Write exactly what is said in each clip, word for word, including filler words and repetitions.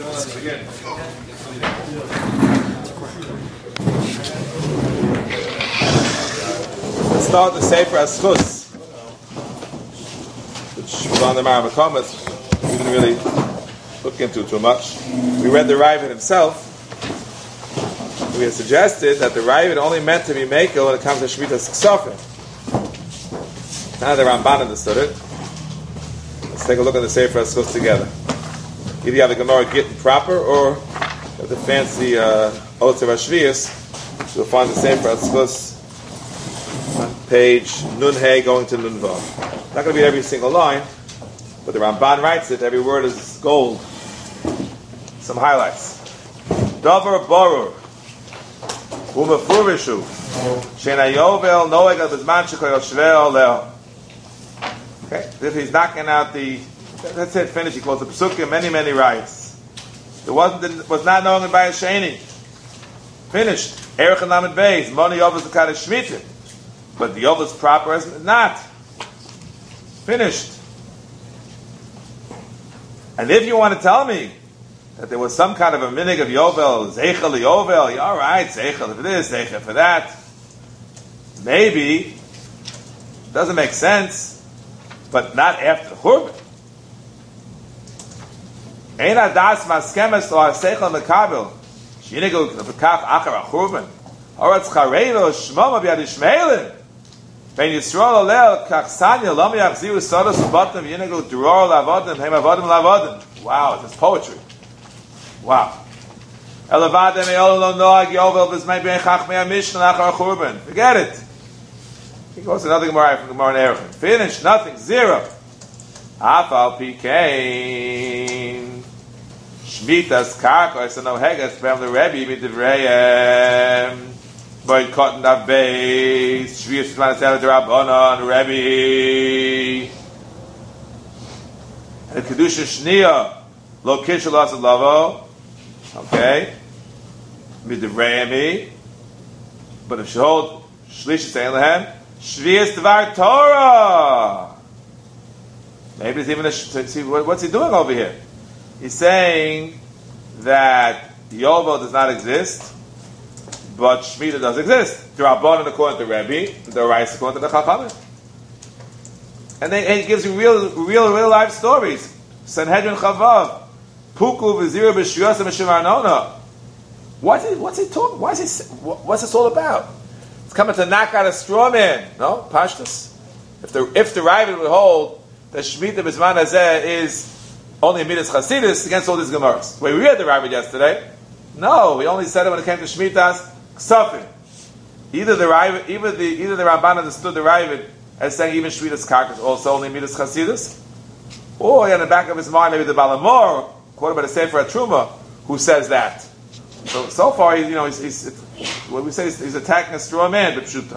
Let's begin. Let's start the Sefer Aschus, which was on the Maramakomas. We didn't really look into too much. We read the Ravid himself. We had suggested that the Ravid only meant to be Mekel when it comes to Shmitas Ksofim. Now the Ramban understood it. Let's take a look at the Sefer Aschus together. Either you have the Gemara Gittin proper, or the fancy uh, Otzer Hashvius. You'll find the Sefer Aschus on page Nun Hey going to Nun Vav. Not going to be every single line, but the Ramban writes it. Every word is gold. Some highlights. Davar Barur Umafurishu Shena Yovel Noeg Al Bizman Shekoyel Shvei Oleo. Okay, if he's knocking out the, that's it, finish. He calls the Pesukim many, many rights. There wasn't, was not known by a Sheni. Finished. Erech and Lamed Beis. Moni Yovel Zakat Shmita. But the Yovel is proper as not. Finished. And if you want to tell me that there was some kind of a minig of Yovel, Zeichel Yovel, all right, Zeichel for this, Zeichel for that. Maybe. Doesn't make sense. But not after the Churban. Ein adas maskemes lo seichel mekabel. Shinigel bekaf achar Churban. Oratz chareilo shmoma b'yad Yishmaelim. Ben Yisrael olel kachsanya lo miyachziu sodos ubatim yinigel duror lavodim hem avodim lavodim. Wow, it's poetry. Wow. Elavadem eol lo noag yovel b'zmei ben chachmei mishnah achar Churban. Forget it. He goes to another Gemara from Gemara and Erechim. Finish, nothing, zero. Afal pikein. Shmitas karkos and ohegas b'em the Rebbe b'divrayim. Boyd cotton av beis. Shviyas v'manesel d'Rabbanan Rebbe. And kedusha shniya lo kishul asad lavo. Okay. B'divrayim. But if she hold shlish saying lehem. Shviyas Dvar Torah. Maybe it's even a, see what's he doing over here? He's saying that Yovel does not exist, but Shemitah does exist. The Rabbanan according to Rebbe, the Rice according to the Chachamim, and then and he gives you real, real, real life stories. Sanhedrin Chavav, Puku v'Zira b'Shiyos v'Shimarnona. What's he? What's he talking? Why is he? What's this all about? It's coming to knock out a straw man. No? Pashtus. If the if the Ravid would hold that Shemitah B'zman Hazeh is only a Midas Chasidus against all these Gemaras. The way we read the Ravid yesterday, no, we only said it when it came to Shemitah's Ksafim. Either the Ravid, either the either the Ramban understood the Ravid as saying even Shemitah's Karkas also only Midas Chasidus, or in the back of his mind maybe the Balamor, quoted by the Sefer HaTruma, who says that. So so far, he's, you know, he's, he's what we say is he's attacking a straw man, but pshuta.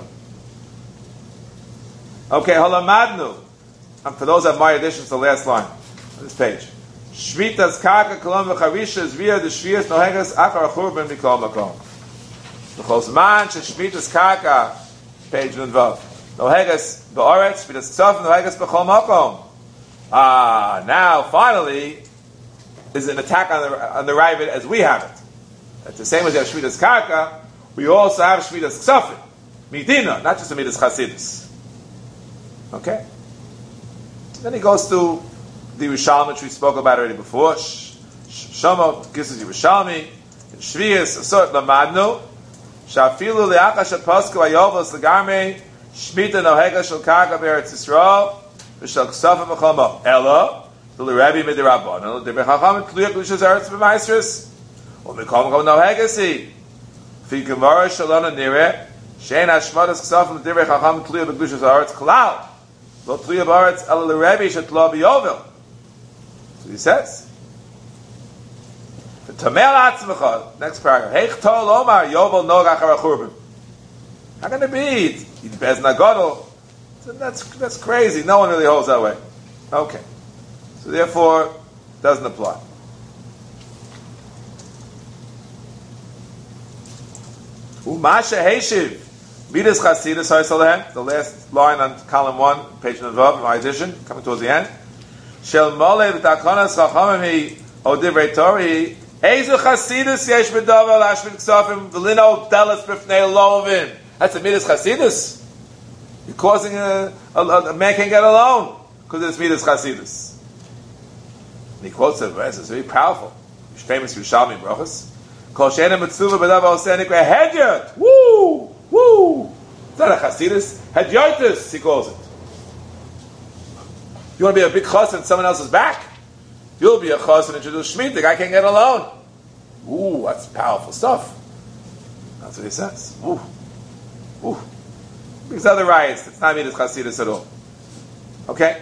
Okay, holamadnu. And for those that have my additions, the last line on this page. Shmitas karka kolom v'charisha zvia the shvias nohegas achar achurban mikol makom. L'chos man sheshmitas karka page nunvav nohegas ba'oretz shmitas ksaf nohegas b'chol makom. Ah, now finally is an attack on the on the Ravid as we have it. That's the same as you have Shmitas Karka, we also have Shmitas Ksafim. Medina, not just a Midas Chasidus. Okay? Then he goes to the Yerushalmi, which we spoke about already before. Shama gives us Yerushalmi. Shviyas, Asot Lamadnu. Shafilu Le'acha Shaposku Ayovos Legarme. Shmita Nohega Shal Karka Be'eretz Yisrael. V'shal Ksafim V'chama. Ella. V'le'Rebbe Midirabban. V'chacham Kliyat L'shaz Eretz B'maestris. Or we call him no hegasi. Fi Gemara Shalona Nire, Shein Hashmadas Ksafim Divrei Chacham Tliya B'Kedushas Haaretz Klal. Lo Tliya B'Haaretz Ela L'Rebbe Shetla B'Yovel. So he says. V'Tamel Atzmecha. Next paragraph. Heich Tol Omar Yovel Nog Achar HaChurban. How can it be? He Bez Nagadol. That's that's crazy. No one really holds that way. Okay. So therefore, doesn't apply. Umasha Heshiv Midas Chasidus Haisalehem. The last line on column one, page Navav, my edition, coming towards the end. Shel Mole V'Takonas Chachamim O divrei Tori, Eizu Chasidus yesh bedavar lashmin ksafim v'lino delas b'fnei lovin. That's a midas Chasidus. You're causing a, a, a, a man can't get a loan because it's midas Chasidus. And he quotes it, it's very powerful. He's famous Yerushalmi brachos. Kol she'ena mitzuva bedavar osenik ve'hedyot. Woo! Woo! It's not a Chasidus. Hedyotis, he calls it. You want to be a big chassan in someone else's back? You'll be a chassan and introduce Shemitah. The guy can't get a loan. Ooh, that's powerful stuff. That's what he says. Ooh. Ooh. These other riots, it's not midas Chasidus at all. Okay?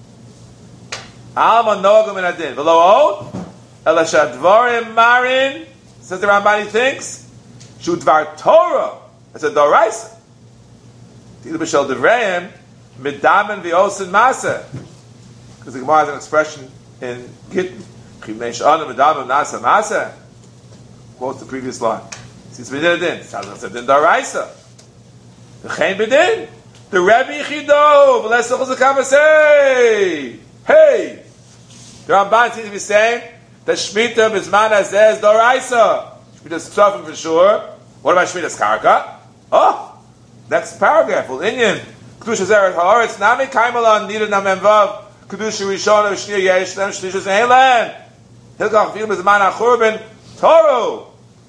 Alma nogam in adin. V'lo od, ela shadvarim marin, says the Ramban, he thinks, shu dvar Torah, it's a doraisa. Tilu b'shel devreim, midamen v'osin maseh. Because the Gemara has an expression in Gittin, chivnei sh'ana midamen nasa maseh. Quotes the previous line. Since we did it in, it's a din doraisa. V'chein b'din, the Rebbe Chido, v'lesoch l'zakavasei. Hey! The Ramban seems to be saying that Shemitah Bizman Hazeh is Doraisa. Shemitah's Ksafim for sure. What about Shemitah's Karka? Oh! Next paragraph. Well, Inyan. Kedusha Zeret Haaretz Nami Kaimalan Nida Namemvav Kedusha Rishona V'Shnir Yesh Lem Shlishas Eilen Hilkach V'Yim Bizman HaChurban Toru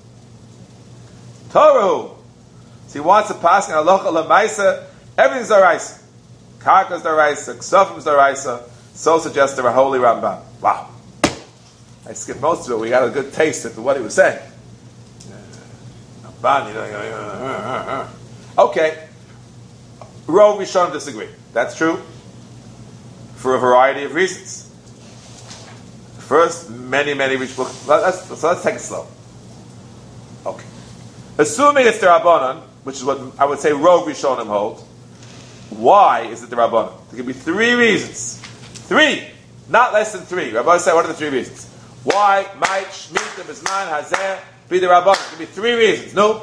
Toru. So he wants to pass in Halacha L'Maisa. Everything's Doraisa. Karka's Doraisa. Ksafim's Doraisa. So suggests the Holy Ramban. Wow. I skipped most of it. We got a good taste of what he was saying. Okay. Rov Rishonim disagree. That's true. For a variety of reasons. First, many, many rich books. Let's, so let's take it slow. Okay. Assuming it's the Rabbanon, which is what I would say Rov Rishonim hold, why is it the Rabbanon? There could be three reasons. Three, not less than three. Rabbi said, what are the three reasons? Why might Shemitah Bizman Hazeh be the Rabbanon? There could be three reasons. No?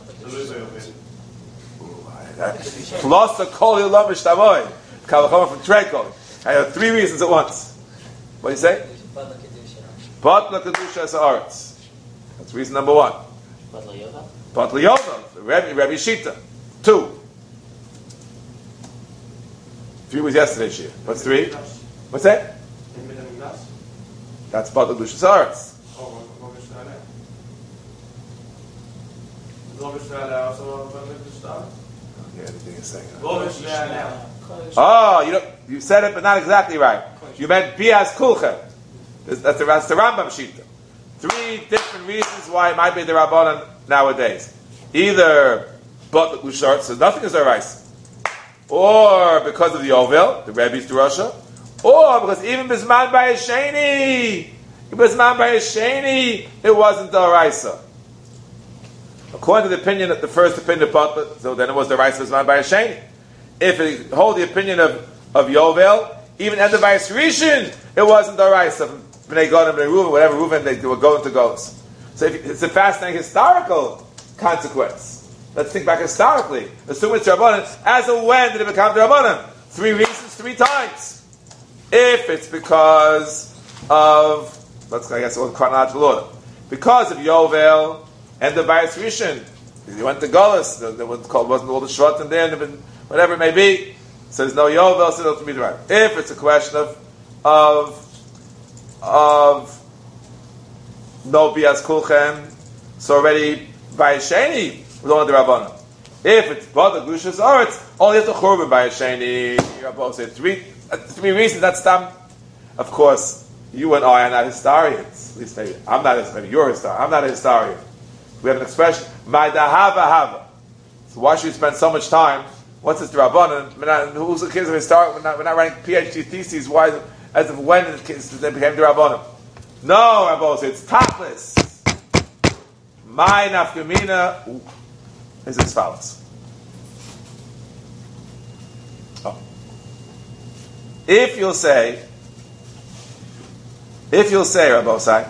Plus the Kol Yolam Mishtavoy. Kalachoma from Trekol. I have three reasons at once. What do you say? Bat LaKedusha Sa'aretz. That's reason number one. Bat LaYoda. Rabbi Rabbi Shita. Two. Three was yesterday's year. What's three? What's that? That's Bat LaKedusha Sa'aretz. Yeah, anything you're saying. Oh, you know, you said it, but not exactly right. You meant Bias Kulchem. That's the, that's the Rambam Shita. Three different reasons why it might be the Rabbanan nowadays. Either Bat LaKedusha Sa'aretz, so nothing is Doraisa. Or because of the Yovel, the Rebbe's Drasha. Or because even Bizman Bayesheni, Bizman Bayesheni, it wasn't Doraisa. According to the opinion, the first opinion of Butler, so then it was the rice of Bizman Bayesheni. If it hold the opinion of, of Yovel, even at the Bayes Rishon, it wasn't Doraisa. Bnei Gad and Bnei Reuven, whatever Reuven, they were going to Golos. So if, it's a fascinating historical consequence. Let's think back historically. Assume it's Rabbanan. As of when did it become Rabbanan? Three reasons, three times. If it's because of, let's I guess, chronological order. Because of Yovel and the Bayis Rishon. You went to Golos, there wasn't all the Shvatim there, and whatever it may be. So there's no Yovel, so it'll be the right. If it's a question of, of, of no Bias Kulchem, so already Bayesheni was only the Rabbanan. If it's Bat LaKedusha Sa'aretz, only if the Churban Bayesheni. Rabbanan said three, uh, three reasons. That's dumb. Of course, you and I are not historians. At least maybe I'm not. Maybe you're a historian. I'm not a historian. We have an expression, "Ma'dahava hava." So why should we spend so much time? What's this Rabbanan? Who's the kids of historian? We're not, we're not writing PhD theses. Why, as of when the kids they became the Rabbanan? No, Rabbanan said it's topless. My nafkamina is as follows. Oh. If you'll say, if you'll say, Rabbi Osai,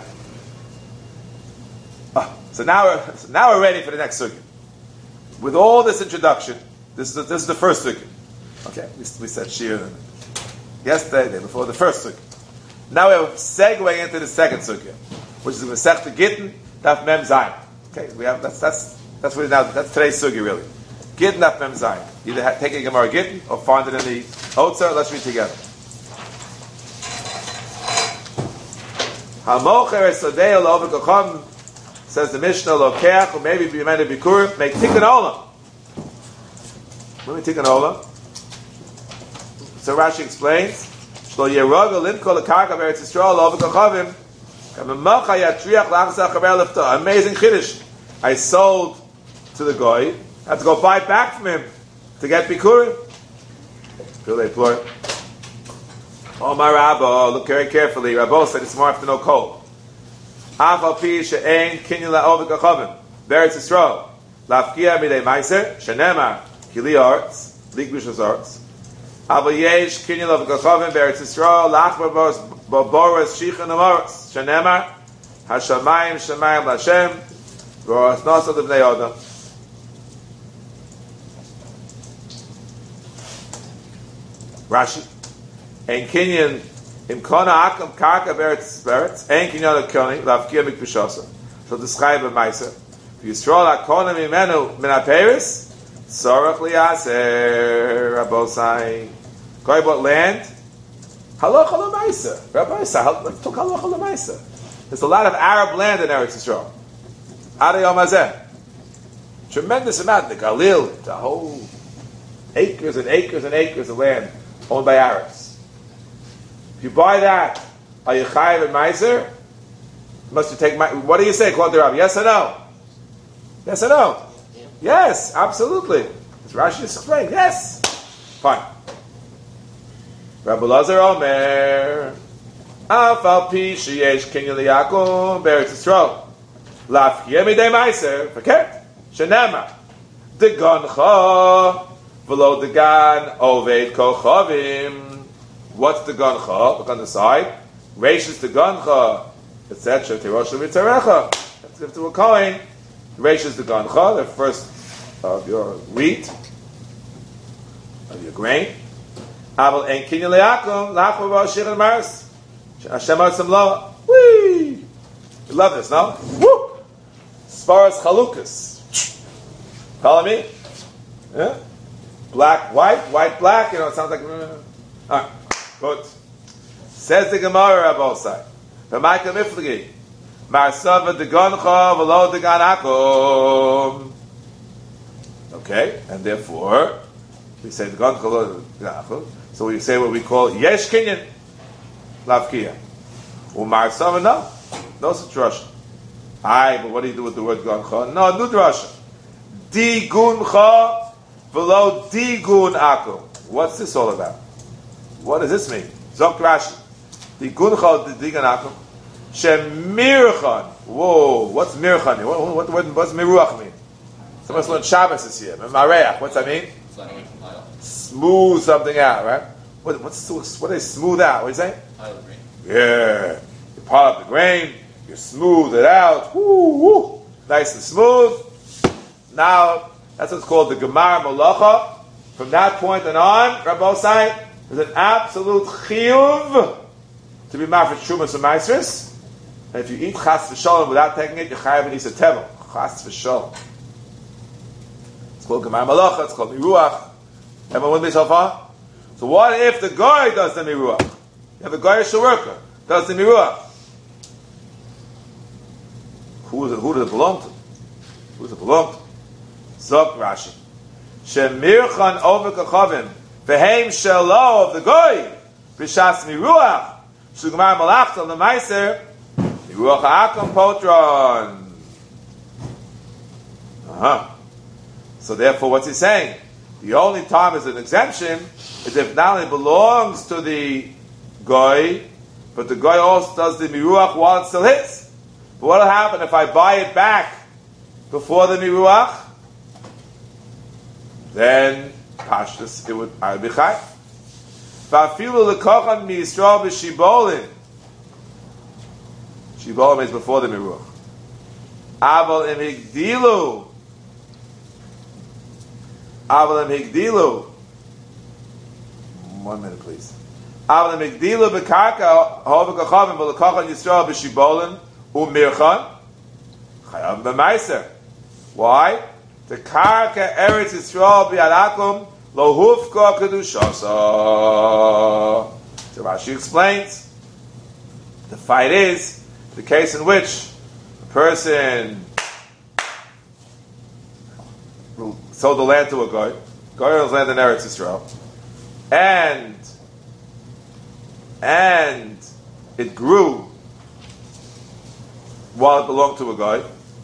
oh, so now we're so now we're ready for the next sugya. With all this introduction, this is the, this is the first sugya. Okay, we, we said shir yesterday, day before the first sugya. Now we have a segue into the second sugya, which is the Masechta Gittin, Daf Mem Zayin. Okay, we have that's that's that's what now that's today's sugya really. Gittin Daf Mem Zayin. Either ha- take a Gemara Gittin or find it in the Otzer. Let's read together. Hamocher Esodei Lo V'Kocham, says the Mishnah, Lokeach or maybe B'Yemei Bikurim, make Tikkun Olam. Let me Tikkun Olam. So Rashi explains. Amazing chiddush. I sold to the guy. I had to go buy it back from him to get bikurim. Oh my Rabbo, look very carefully. Rabbo said it's more after no cold. Afal pi she'ein kinyan la'ovik achavim. Beretz Yisrael. Lafkia midei meiser. Shenemar. Kili arts. Ligbushas arts. Aval yesh kinyan la'ovik achavim. Beretz Yisrael. Lachbar boboras shichan amoras. Shenemar. Hashamayim shamayim l'Hashem. V'oras nosad l'bnei Adam. Rashi. Ein kinyan im kona akam karka beretz beretz ein kinyan akoni lavkia mikbishasa. So describe a meiser. Yisrael akona mimenu min aperis sorach liaser rabosai. Koi bought land. Halacha l'meiser. Rabbi Yisrael took halacha l'meiser. There's a lot of Arab land in Eretz Yisrael. Ada yom hazeh. Tremendous amount. The Galil, the whole acres and acres and acres of land owned by Arabs. If you buy that, are you chayiv and meiser? Must you take my? What do you say, Quote the Rabbi? Yes or no? Yes or no? Yeah. Yes, absolutely. As Rashi just explained. Yes. Fine. Rabbi Lazar Omer, Afal pi sheyesh kinyan liyakum beretz Yisrael, lafkia midei meiser. Forget. Shenema degancha v'lo degan oved kochavim. What's the gancha? Look on the side. Reish is the gancha, et cetera. Terosha v'tarecha. Let's give to a coin. Reish is the gancha, the first of your wheat, of your grain. Aval en kinyan le'akum lachor v'ashir and maris. Hashem atzam loa. Whee! You love this, no? Woo! As far as chalukas. Follow me? Yeah? Black, white, white, black. You know, it sounds like... Uh, all right. Good. Says the Gemara Rabosai. V'maika miflegi. Marsava degoncha v'lo degan akum. Okay, and therefore we say degoncha v'lo degan akum. So we say what we call yesh kinyan lavkia. Umarsava no, no such drasha. Aye, but what do you do with the word goncha? No, no drasha. Diguncha v'lo digun akum. What's this all about? What does this mean? Zok Rashi. The guncha the digan akum. Shemirchan. Whoa, what's mirchan? What, what, what, what's miruach mean? Someone's learned Shabbos is here. Mareach. What's that mean? Smooth something out, right? What, what's what do they smooth out? What do you say? Yeah. You pile up the grain. You smooth it out. Woo, woo. Nice and smooth. Now that's what's called the Gemar Malacha. From that point and on, Rabbosai. There's an absolute chiyuv to be mafresh shumas and maasros. And if you eat chas v'sholem without taking it, you're chayav and isa tevel. Chas v'sholem. It's called gemar malacha. It's called miruach. Everyone with me so far? So what if the guy does the miruach? You have a goyish worker does the miruach. Who, is it, who does it belong to? Who does it belong to? Zok Rashi. Shemirchan over kachavim. V'heim shelo of the goy, b'shas miruach, shugmar malachta l'maiser, miruach ha'akam potron. Uh-huh. So therefore, what's he saying? The only time is an exemption is if not only belongs to the goy, but the goy also does the miruach while it still hits. But what will happen if I buy it back before the miruach? Then Pashtus, it would I be chai. Va'afilu lekochan mi Yisrael b'shibolin. Shibolin is before the miruach. Aval im higdilu. Aval im higdilu. One minute, please. Al Migdilu Bekarka Hovek Achavim V'Lekachan Yisrael B'Shibolin U'Mirchan Chayav B'Maiser. Why? The Karka Eretz Yisrael B'Yadakum Lo Hufka Kedushasa. So Rashi explains, the fight is the case in which a person sold the land to a guy, guy owns land in Eretz Yisrael, and and it grew while it belonged to a guy.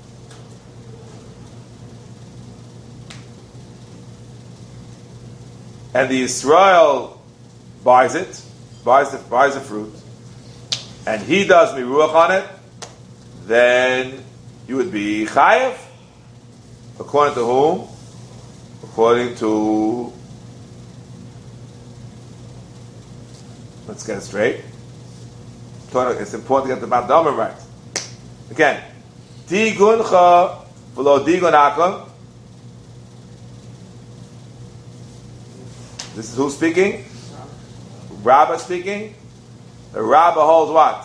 And the Israel buys it, buys the buys the fruit, and he does miruach on it, then you would be chayev. According to whom? According to, let's get it straight. It's important to get the Bandamim right. Again, diguncha v'lo digun akum. This is who's speaking? Rabbah speaking. The Rabbah holds what?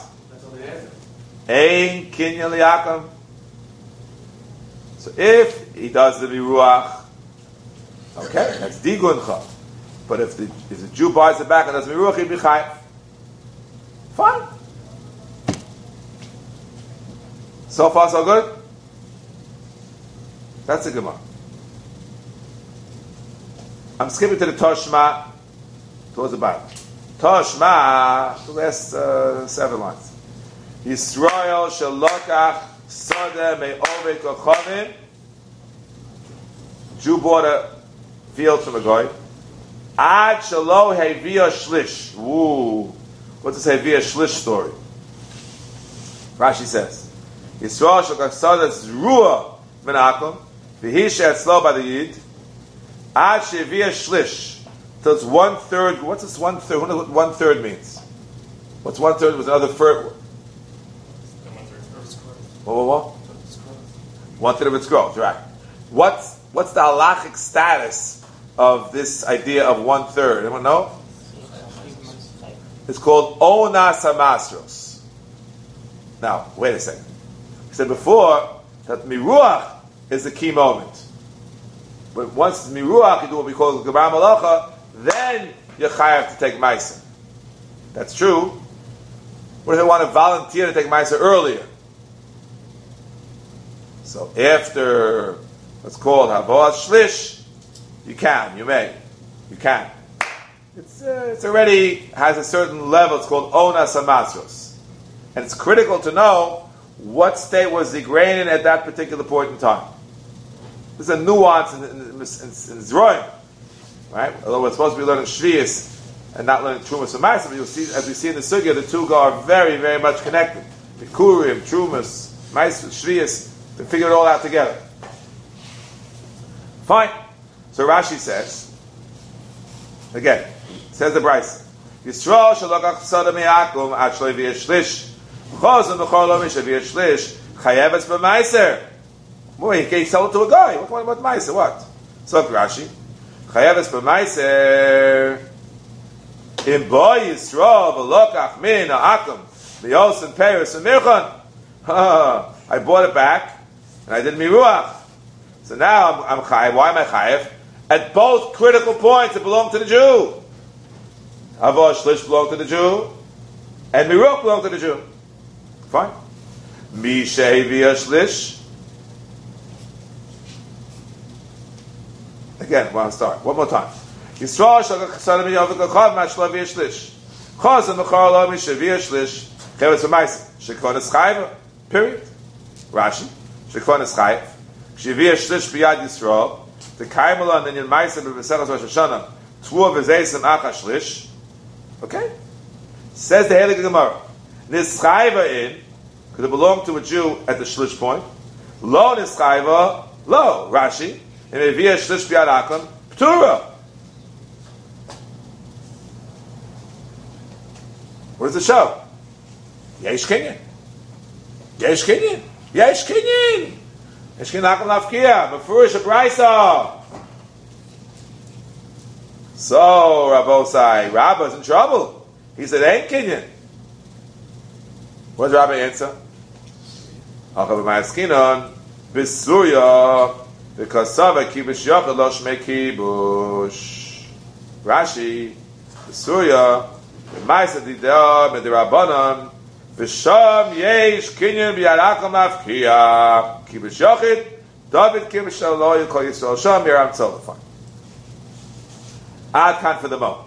Ein kinyan liyakum. So if he does the miruach, okay, that's diguncha. But if the if the Jew buys it back and does miruach, he'd be chayav. Fine. So far, so good. That's the Gemara. I'm skipping to the Toshma towards the bottom. Toshma, the last uh, seven lines. Yisrael shalokach sadeh me'ovek ochavim. Jew bought a field from a guy. Ad shalo hevia shlish. Ooh, what's this hevia shlish story? Rashi says, Yisrael shalokach sadeh zruah menakum v'hi she'etzlo by the yid. Ad shevia shlish. So it's one third. What's this one third? What does one third means? What's one third? Was another third? What? What? What? One third of its growth. Right. What's what's the halachic status of this idea of one third? Anyone know? It's called onas hamasros. Now, wait a second. We said before that miruach is the key moment. But once it's miruach, you do what we call gebar malacha, then you're chayav to take ma'aser. That's true. What if they want to volunteer to take ma'aser earlier? So after what's called havoah shlish, you can, you may, you can. It's uh, it's already has a certain level. It's called onas hamasros, and it's critical to know what state was the grain in at that particular point in time. There's a nuance in, in, in, in, in Zroim, right? Although we're supposed to be learning Shvius and not learning Trumas and Ma'aser, but you'll see, as we see in the Sugya, the two go are very, very much connected. Bikurim, Trumas, Ma'aser, Shvius, they figure it all out together. Fine. So Rashi says, again, says the Bryce, Yisrael shalokach sada mi'akum ad shloi v'yeh shlish chozim b'chor lo misha v'yeh shlish chayeves b'ma'aser. Boy, he can't sell it to a guy. What about Meiser? What? So Rashi, Chayeves b'Meiser in boy Yisrael v'lokach min ha'akum v'yos and Paris and Mirchan. I bought it back and I did miruach. So now I'm, I'm chayev. Why am I chayev? At both critical points, it belonged to the Jew. Havoah shlish belonged to the Jew, and miruach belonged to the Jew. Fine. Mi shehevia shlish. Again, well, I'll start. One more time. Yisrael shalokach sada mi'ovek ochavim ad shlo v'yeh shlish. Chozim b'chor lo misha v'yeh shlish. Cheves v'maiser. Shekonas chayva. Period. Rashi. Shekonas chayv. K'sheviyeh shlish b'yad Yisrael. The kaimala and then yin maiser b'v'sechas Rosh Hashanah. Tvua v'zeisim acha shlish. Okay? Says the Heilige Gemara. Nischayva in, because it belonged to a Jew at the shlish point. Lo nischayva, lo. Rashi. In a via shlish b'yad akum, p'tura. What does it show? Yesh kinyan. Yesh kinyan. Yesh kinyan. Yesh kinyan akum lafkia. Mefurish a brayso. So, Rabbosai, Rabbah's in trouble. He said, ain't Kinyan. What's Rabbi answer? Hakav ma'askinon b'suya v'kasava kibush yochel lo shmei kibush. Rashi b'suya v'maisa dideh b'dirabanan v'sham yesh Kinyan b'yarakom afkiya kibush yochid David kibush lo yikol Yisrael sham Yeram tzolafan. Ad kan for the moment.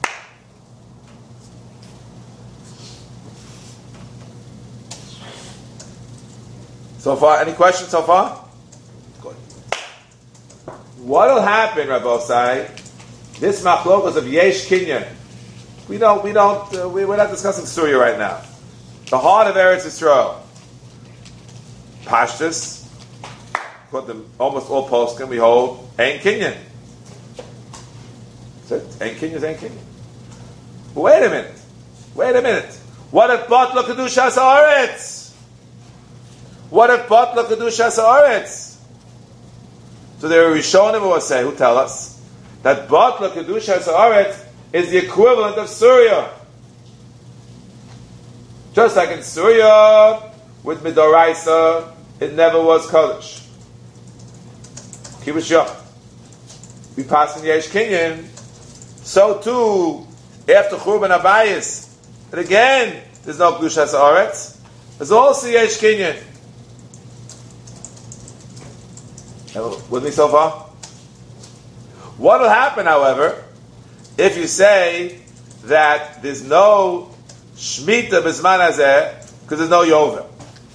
So far, any questions so far? Good. What'll happen, Rabbi Osai? This machlokas of Yesh Kinyan. We don't, we don't, uh, we, we're not discussing Surya right now. The heart of Eretz Yisrael. Pashtus, put them almost all poskim, we hold, Ein Kinyan. That's it. Ein Kinyan is Ein Kinyan. Wait a minute. Wait a minute. What if Batla Kedushas Haaretz? What if Batla Kedushas Haaretz? So there are Rishonim who will say, who tell us that Batla Kedushas Haaretz is the equivalent of Surya. Just like in Surya, with Midoraisa, it never was Kodesh. Kibush Yoch. We pass in Yesh Kinyan. So too, after Churban Abayis, and again, there's no Kedushas Haaretz. There's also Yesh Kinyan. With me so far? What will happen, however, if you say that there's no Shemitah B'zman Hazeh because there's no Yovel?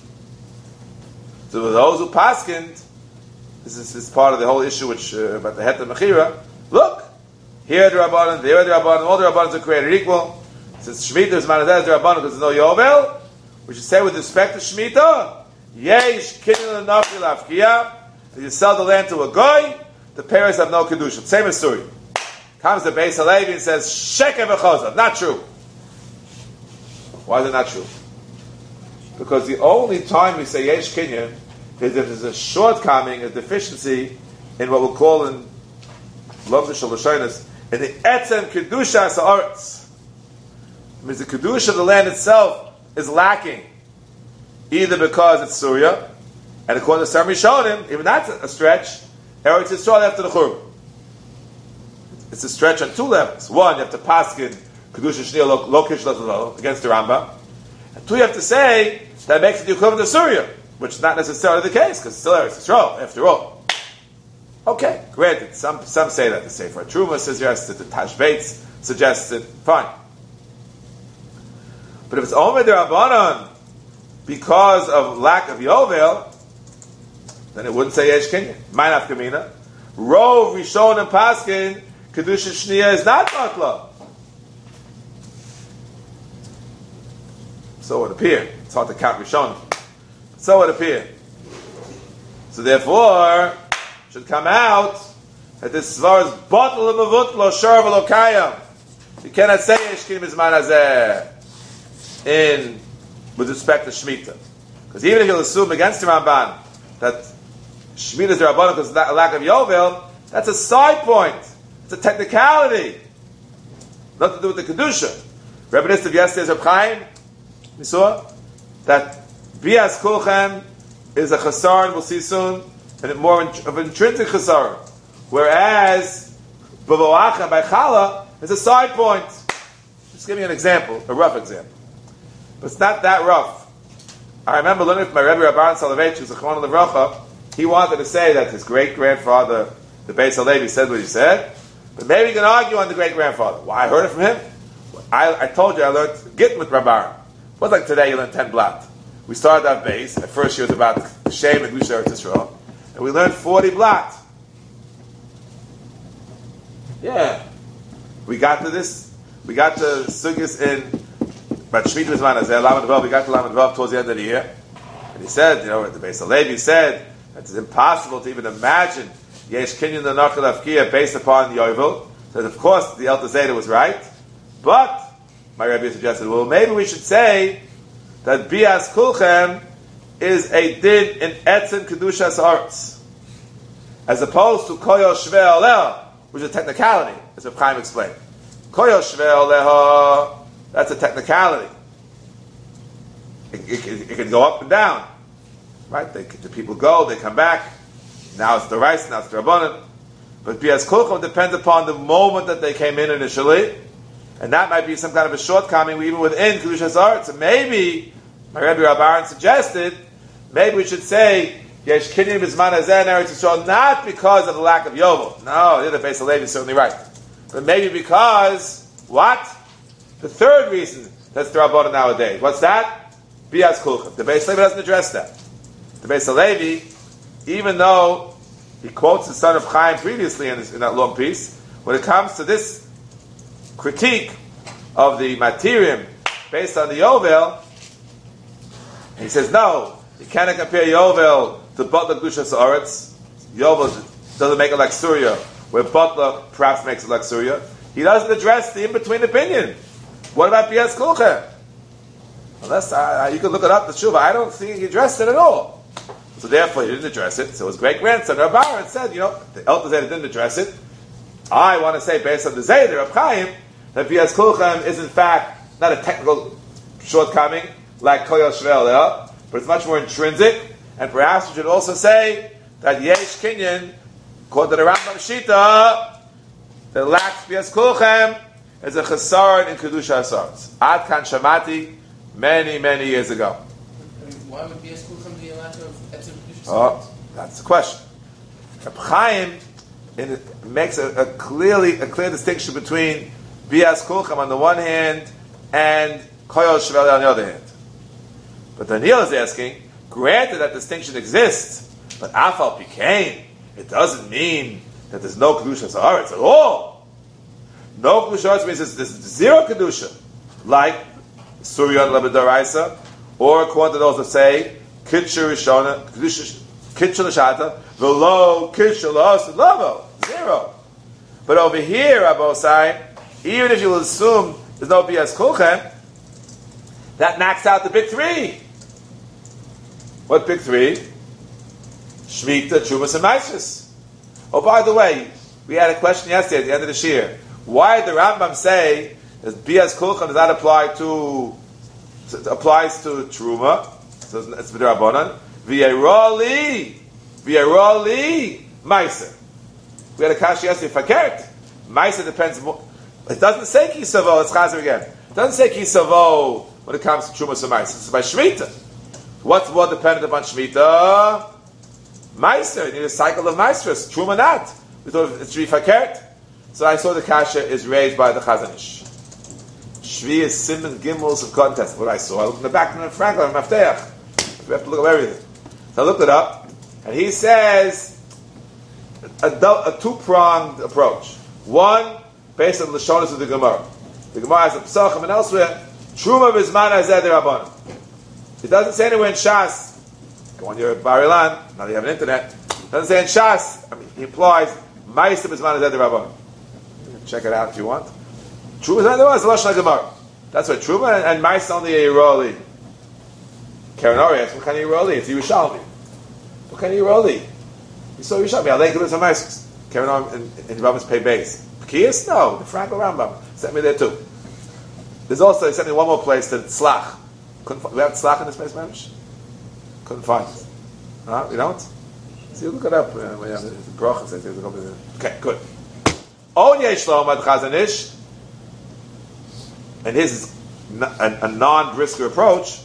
So those who paskind, this is, this is part of the whole issue which uh, about the Heter Mechira. Look, here the Rabbanan, there the Rabbanan, all the Rabbanans are created equal. Since Shemitah B'zman Hazeh is the Rabbanan because there's no Yovel, we should say with respect to Shemitah, Yesh Kinyan L'Nafil Afkiyah. If you sell the land to a guy, the parents have no kedusha. Same as Suri. Comes the Beis Halevi and says, Sheker v'chozav. Not true. Why is it not true? Because the only time we say Yesh Kinyan is if there's a shortcoming, a deficiency in what we'll call in Lomdish Lashonis, in the Etzem Kedusha Sa'aretz. It means the kedusha of the land itself is lacking, either because it's Surya, and according to some Rishonim, even that's a stretch, Eretz Yisrael after the Churban. It's a stretch on two levels. One, you have to paskin Kedusha Shniya Lokish against the Rambam. And two, you have to say that makes it the equivalent of Surya, which is not necessarily the case, because it's still Eretz Yisrael, after all. Okay, granted, some some say that the Sefer Truma suggests it, the Tashbates suggests it, fine. But if it's Omer de Rabbanan because of lack of Yovel, then it wouldn't say Yesh Kinyan. Ma'anaf Kamina. Rov, Rishon, and Paskin, Kedusha Shniya is not Batla. So it appear. It's hard to count Rishon. So it appear. So therefore, should come out that this Svar is Batla Mavut Lo Shar V'Lo Kayam. You cannot say Yesh Kinyan Bizman Hazeh in with respect to Shemitah. Because even if you'll assume against the Ramban that Shemitah is the Rabbanan because of that lack of Yovel, that's a side point. It's a technicality. Nothing to do with the Kedusha. Reminiscent of yesterday's Reb Chaim, we saw that Bias Kulchem is a Chasar, we'll see soon, and more of an intrinsic Chasar. Whereas Bavoacha by Chala is a side point. Just give me an example, a rough example. But it's not that rough. I remember learning from my Rebbe Rabban Soloveitch, who's a Chon Levracha. He wanted to say that his great-grandfather, the Beis Halevi, said what he said, but maybe you can argue on the great-grandfather. Why? I heard it from him. I, I told you I learned Gittin with Rabbar. It wasn't like today you learned ten blat. We started our base. At first year was about Shem and Gusha Eretz Yisrael, and we learned forty blat. Yeah. We got to this. We got to Sugyas in but Shemitah B'zman Hazeh, Lamed Vav, we got to Lamed Vav towards the end of the year. And he said, you know, the Beis Halevi said that it's impossible to even imagine Yesh Kinyan the Nachal Afkiya based upon the Yovel. So of course the Elta Zeta was right. But my Rebbe suggested, well, maybe we should say that Bias Kulchem is a din in Etzem Kedushas Haaretz, as opposed to Koyo Shvei Aleha, which is a technicality, as Reb Chaim explained. Koyo Shvei Aleha That's a technicality. It, it, it, it can go up and down. Right? They, the people go, they come back. Now it's the rice, now it's the rabbanon. But Bias Kulcham depends upon the moment that they came in initially. And that might be some kind of a shortcoming even within Kedushas Haaretz. So maybe, my Rebbe Rav Aaron suggested, maybe we should say, Yesh Kinyan Bizman Hazeh in Eretz Yisrael, not because of the lack of Yovel. No, the other Beis Halevi is certainly right. But maybe because, what? The third reason that's the Rabbanon nowadays. What's that? Bias Kulcham. The Beis Halevi doesn't address that. The Beis Halevi, even though he quotes the son of Chaim previously in, this, in that long piece, when it comes to this critique of the Matirim based on the Yovel, he says, no, you cannot compare Yovel to Butler Kedushas Haaretz. Yovel doesn't make it like Surya, where Butler perhaps makes it like Surya. He doesn't address the in-between opinion. What about Bias Kulchem? Unless uh, you can look it up, the Shuvah. I don't think he addressed it at all. So therefore, he didn't address it. So his great-grandson, Rav Aaron, said, you know, the Elder Zayda didn't address it. I want to say, based on the Zayda, Rav Chaim, that Bias Kulchem is in fact not a technical shortcoming, like Koyel Shvel, but it's much more intrinsic. And perhaps we should also say that Yesh Kinyan, according to the Rambam Shita, that lacks Bias Kulchem is a chesar in Kedushas Haaretz. Ad Kan Shamati, many, many years ago. Why would Bias Kulchem be allowed to have Etzer Kedushas Haaretz? Oh, that's the question. Reb Chaim in it, makes a, a clearly a clear distinction between Bias Kulchem on the one hand and Koyel Shvel on the other hand. But Daniel is asking, granted that distinction exists, but Afal Pikain, it doesn't mean that there's no Kedushas Haaretz at all. No Kedushas Haaretz means there's, there's zero Kedusha, like Surya and Lebedaraisa, or according to those that say, Kitcher Rishona, Kitcher Lashata, Velo, Kitcher Los, Lavo, zero. But over here, Abosai, even if you will assume there's no Bias Kulchem, that knocks out the big three. What big three? Shemitah, Trumas, and Maasros. Oh, by the way, we had a question yesterday at the end of the Shir. Why did the Rambam say that Bias Kulchem does not apply to, it applies to Truma, so it's B'drabanan, V'yeroli, V'yeroli, Maaseh. We had a kasha yesterday, Fakert. Maaseh depends more, it doesn't say Kisavo, it's Chazer again. It doesn't say Kisavo when it comes to Trumas and Maaseh. It's by Shemitah. What's more dependent upon Shemitah? Meister. You need a cycle of Maasros. Truma not. We thought it's Shvi Fakert. So I saw the kasha is raised by the Chazon Ish. Shvi is Simon Gimels of contest. What I saw. I looked in the back of the Franklin Mafteach. We have to look at everything. So I looked it up. And he says a, a two-pronged approach. One, based on the Lashonos of the Gemara. The Gemara has a Pesachim and elsewhere. Truma Bizman Hazeh D'Rabbanan. It doesn't say anywhere in Shas. Go on your Bar Ilan. Now you have an internet. It doesn't say in Shas. I mean, he implies Ma'aseh Bizman Hazeh D'Rabbanan. Check it out if you want. Truma Bizman is the Lashon Gemara. That's what Truma and, and Ma'aseh only a Yeroli. Karen Ori asks, what kind of Yeroli? It's Yerushalmi. What kind of Yeroli? You saw Yerushalmi. I like it with some Ma'aseh. Karen Ori and, and Rambam's pay base. Kiyas? No. The Franco Rambam sent me there too. There's also, he sent me one more place, that Tzlach. Couldn't find, we have Tzlach in this place, Mamish? Couldn't find it. Huh? You don't? See, look it up. Uh, yeah, the Broch says there's a couple of, okay, good. On Yesh Lo Amad Chazon Ish, and his is a, a non-brisker approach,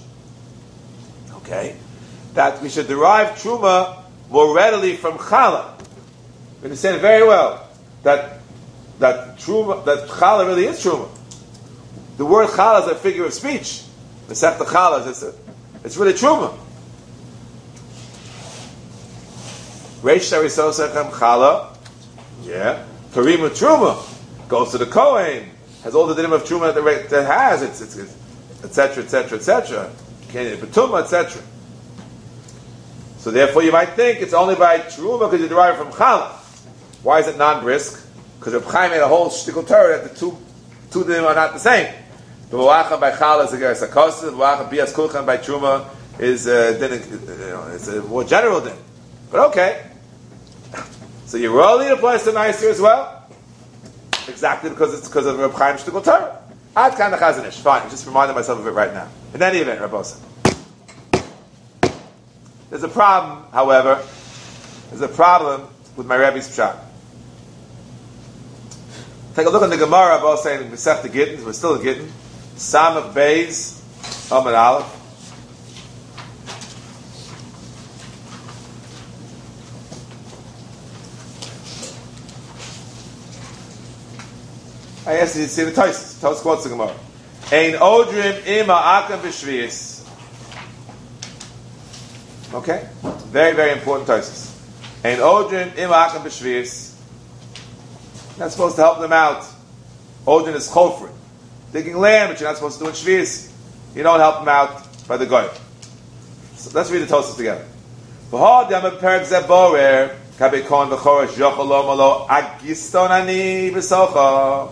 okay, that we should derive Truma more readily from Chala. We understand very well that that Truma, that Chala really is Truma. The word Chala is a figure of speech. The Sechta Chala is a, it's really Truma. Reish Sharisosechem Chala, yeah. Karim Truma goes to the Kohen, has all the dinim of Truma that it that has, it's it's et cetera, et cetera, et cetera. Betuma, et cetera. So therefore, you might think it's only by Truma because you derive it from Chala. Why is it non-brisk? Because Reb Chaim made a whole shtickle Torah that the two two dinim are not the same. The Mu'acham by Chala is a Geras HaKosid, the Mu'acham Bias Kulchem by Truma is a, din, you know, it's a more general din. But okay. So Yeroli applies to Meister as well. Exactly because it's because of Reb Chaim's shtickle Torah. Ad kan the Chazon Ish. Fine, I just reminded myself of it right now. In any event, Rabbosa. There's a problem, however. There's a problem with my Rebbe's pshat. Take a look at the Gemara, both saying Masechta Gittin. We're still in Gittin. Samach Beis, Amud Aleph. I asked you to see the Tosfos. Tosfos quotes the Gemara. Ein odrim ima akam b'shviyis. Okay? Very, very important Tosfos. Ein odrim ima akam b'shviyis. You're not supposed to help them out. Odin is chofrim. Digging land, but you're not supposed to do it shviyis. You don't help them out by the goy. So let's read the Tosfos together. V'hod yam perek zeborer kabekon v'chorish yochol lo malo agiston ani v'socha.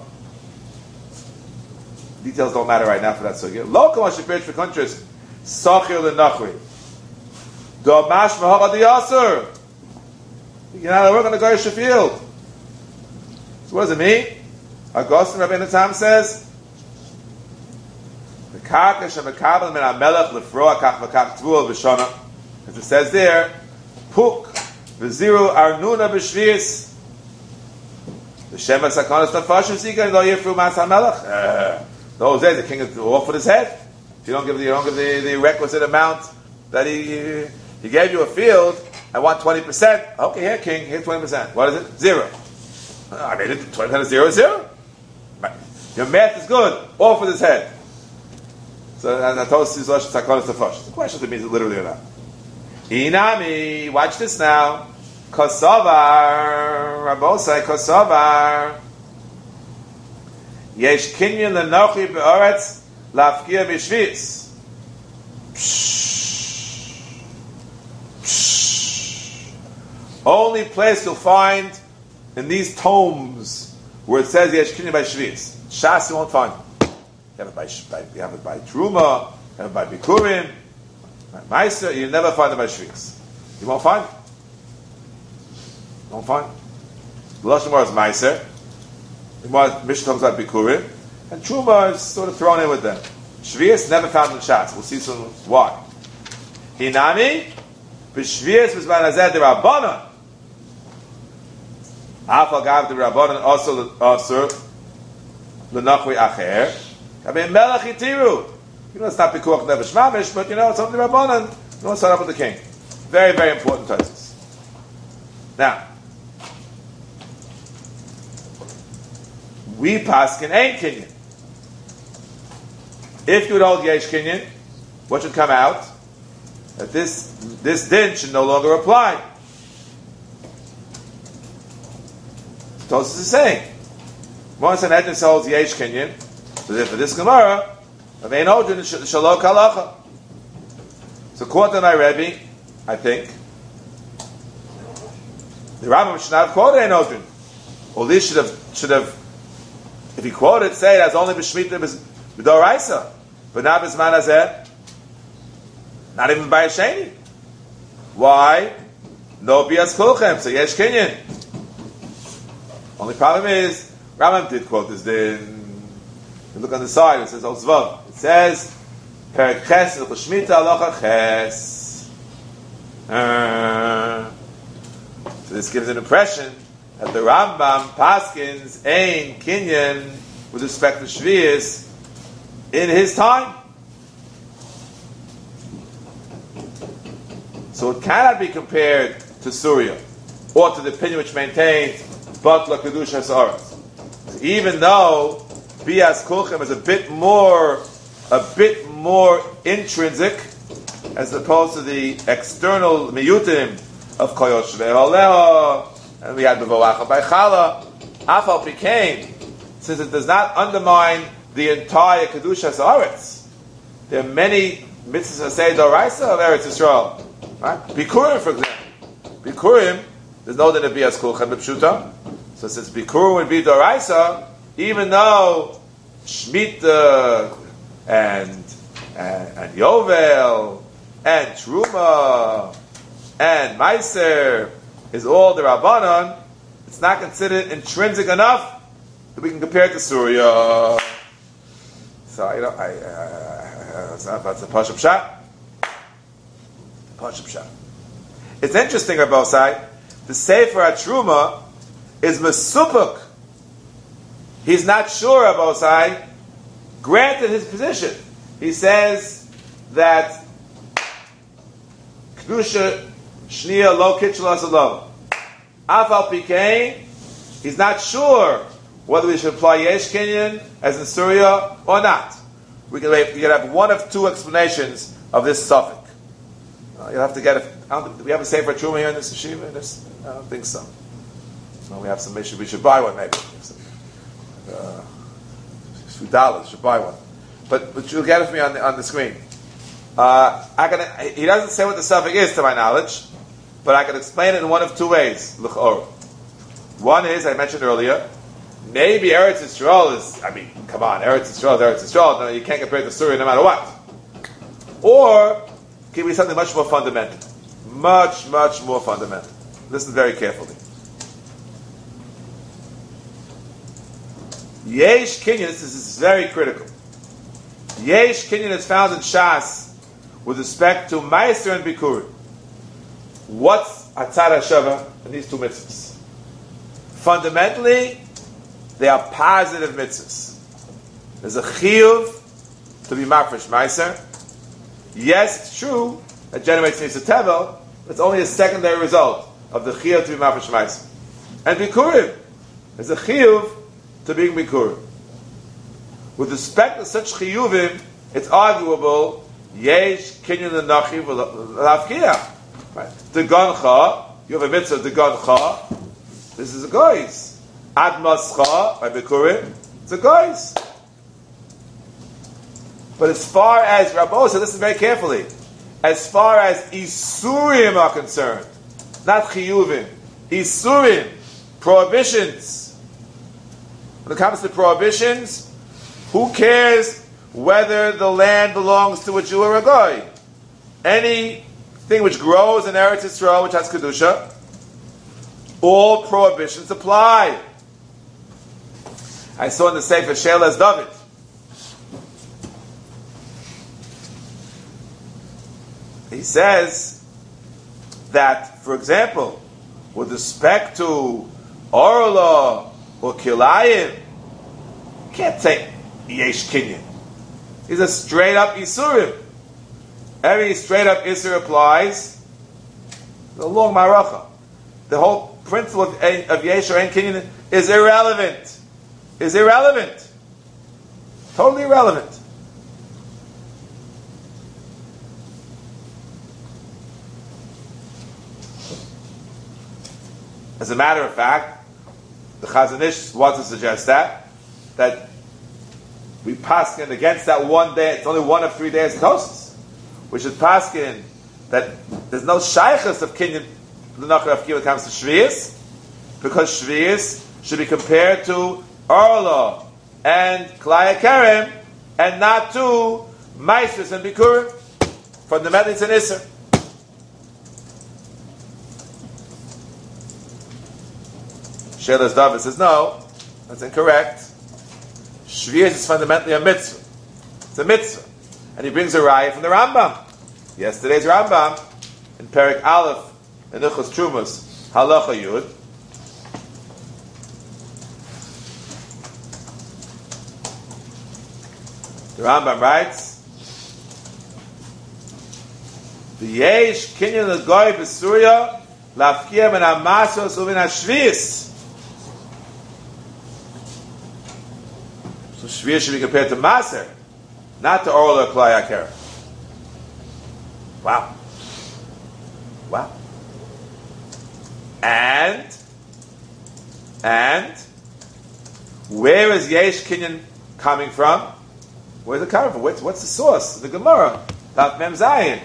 Details don't matter right now for that sugya. Lo kol shepirch for countries sochir lenachri. Do mash v'hod yasur. You're not working on the goyish field. So what does it mean? Augustine Rabbeinu Tam says, the karka shemekabel min hamelech lefroa kach v'kach tvuah b'shana. As it says there, puk v'ziru arnuna b'shvius. The shema sakonis nafashim zika lo yifru mas hamelech. Those days the king is off with his head. If you don't give the, you don't give the, the requisite amount that he he gave you a field, I want twenty percent. Okay, here king, here's twenty percent. What is it? Zero. I made it twenty percent of zero is zero. Your math is good. Off with his head. So and I told you Sakonis Tafash. The question is, it means it literally or not. Inami, watch this now. Kosovar, Rabosai Kosovar. Yesh kinyan lenochi be'oretz lafkia b'shvius. Only place you'll find in these tomes where it says Yesh kinyan by shvius. Shas you won't find it. You have it by, by you have it by Truma, you have it by Bikurim, by Meiser. You never find it by shvius. You won't find it. You won't find it. The Lashon Gemara is Meiser. The Mishnah talks about Bikurim, and Truma is sort of thrown in with them. Shvius never found in Shas. We'll see soon why. Hinami b'shvius b'zman hazeh derabbanan. Afal gav derabbanan also also l'nachri acher. I mean melech itiru. You know it's not pikuach nefesh mamish, but you know it's something derabbanan. You want to start up with the king. Very very important Tosfos. Now. We paskin ain't kinyan. If you would hold yesh kinyan, what should come out? That this this din should no longer apply. Tosfos is saying, once an Edris holds yesh kinyan, but for this Gemara, of ein odin shalok halacha. So quote my Rebbe, I think, the Rambam should not have quoted ein odin. Or this should have should have. If he quoted, say it as only b'shmita b'doraisa, but not b'zman hazeh, not even by a sheni. Why? No bias kulchem, so yesh kinyan. Only problem is, Rambam did quote this. Then you look on the side, it says Ozvav. It says Perek Ches l'chshmita alocha ches. Uh, so this gives an impression that the Rambam paskins ein kinyan with respect to shvius in his time. So it cannot be compared to Surya or to the opinion which maintains Batla Kedusha Ha'aretz. Even though Bias Kulchem is a bit more a bit more intrinsic as opposed to the external miyutim of Koyosh Ve'Aleho. And we had the Voacha by Chala. Afal became, since it does not undermine the entire Kedusha Ha'aretz. There are many mitzvahs say Doraisa of Eretz Yisrael. Right? Bikurim, for example. Bikurim, there's no din of Bias Kulchem B'Pshuta. So since Bikurim would be Doraisa, even though Shemitah and, and, and Yovel and Truma and Meiser is all the Rabbanon, it's not considered intrinsic enough that we can compare it to Surya. So you know, I, uh, that's not that's a Pashup shot. Pashup shot. It's interesting, Rabosai. The Sefer HaTruma is Mesupuk. He's not sure, Rabosai. Granted his position, he says that Kedusha Shnia Lo Kitchel Asalov. Afal Pikein, he's not sure whether we should apply Yesh Kinyan as in Surya or not. We can, we can have one of two explanations of this suffix. Uh, you'll have to get it. I don't, do we have a Sefer Truma here in this yeshiva? In this? I don't think so. No, we have some. We should, we should buy one maybe. Uh, a few dollars. Should buy one. But but you'll get it for me on the on the screen. Uh, I can. He doesn't say what the suffix is, to my knowledge, but I can explain it in one of two ways. L'chor. One is I mentioned earlier. Maybe Eretz Yisrael is. I mean, come on, Eretz Yisrael is Eretz Yisrael. No, you can't compare it to Surya no matter what. Or it can be something much more fundamental. Much, much more fundamental. Listen very carefully. Yesh Kinyan, this is very critical. Yesh Kinyan is found in Shas with respect to Meiser and Bikur. What's Atzad HaShava in these two mitzvahs? Fundamentally, they are positive mitzvahs. There's a chiyuv to be mafresh Meiser. Yes, it's true, that generates Nisa Tevel, but it's only a secondary result of the chiyuv to be mafresh Meiser. And Bikurim, there's a chiyuv to being Bikurim. With respect to such chiyuvim, it's arguable, yesh kinyan l'nachi v'lavkiyah. Right? The Goncha, you have a mitzvah, the Goncha, this is a goyz. Ad mascha, by Bikurim, it's a goyz. But as far as Rabbo, so listen very carefully, as far as Isurim are concerned, not chiyuvim, Isurim, prohibitions. When it comes to prohibitions, who cares whether the land belongs to a Jew or a Goy? Anything which grows in Eretz Yisrael, which has Kedusha, all prohibitions apply. I saw in the Sefer Shelas David, he says that, for example, with respect to Orla or Kilayim, you can't say Yesh Kinyan. He's a straight up Isurim. Every straight up Isur applies. The long Maracha. The whole principle of, of Yesh or En Kinyan is irrelevant. Is irrelevant. Totally irrelevant. As a matter of fact, the Chazon Ish wants to suggest that, that we paskin against that one day, it's only one of three days Tosfos. We should paskin that there's no shaychus of kinyan the Nachar of when it comes to Shvius, because Shvius should be compared to Orla and Klaya Kerem, and not to Maestris and Bikurim. Fundamentally, it's an Isser. Shelas David says, no, that's incorrect. Shvius is fundamentally a mitzvah. It's a mitzvah. And he brings a raya from the Rambam. Yesterday's Rambam, in Perek Aleph, in Ilchos Trumas, Halacha Yud. The Rambam writes, V'yesh kinyan l'goy b'surya lafkia min ha'masos u'min ha'shvius. So Shvius should be compared to Maser, not to Orla or Klaya Kerem. Wow. Wow. And, and, where is Yesh Kinyan coming from? Where's it coming from? What's, what's the source? The Gemara. Daf Mem Zayin.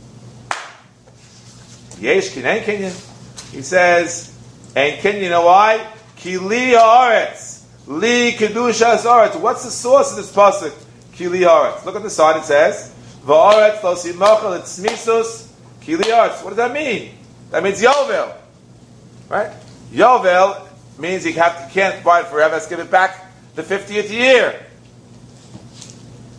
Yesh Kinyan, Ein Kinyan. He says, Ein Kinyan, you know why? Ki li haaretz. Li Kedushas Haaretz. What's the source of this pasuk? Ki li haaretz. Look at the side, it says, V'haaretz lo simachal et smisus ki li haaretz. What does that mean? That means Yovel. Right? Yovel means you, have to, you can't buy it forever, let's give it back the fiftieth year.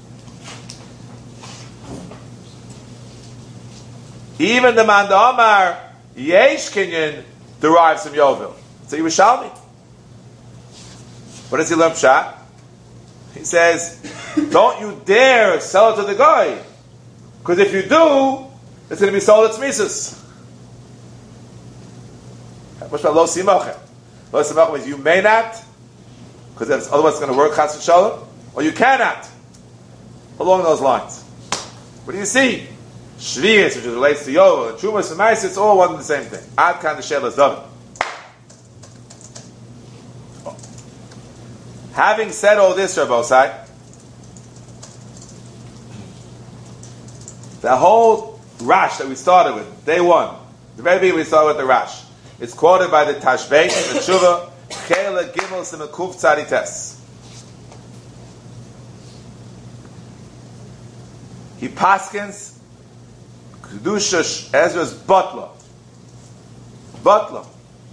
Even the man the Omar Yesh Kinyan derives from Yovel. So Yerushalmi. What does he learn Pshat? He says, don't you dare sell it to the guy. Because if you do, it's going to be sold at Tzmisus. What's about Lo Simachem? Lo Simachem means you may not, because otherwise it's going to work Chas v'Shalom, or you cannot. Along those lines. What do you see? Shvius, which relates to Yovel, and Trumas and Ma'aser, it's all one and the same thing. Ad kan Shelas David. Having said all this, Rabbosai, the whole Rash that we started with, day one, the very beginning we started with the Rash, it's quoted by the Tashbeit, the Tshuva, Chela Gimel Simekuf Tzadites. He paskins Kedusha Ezra's butler. Butler.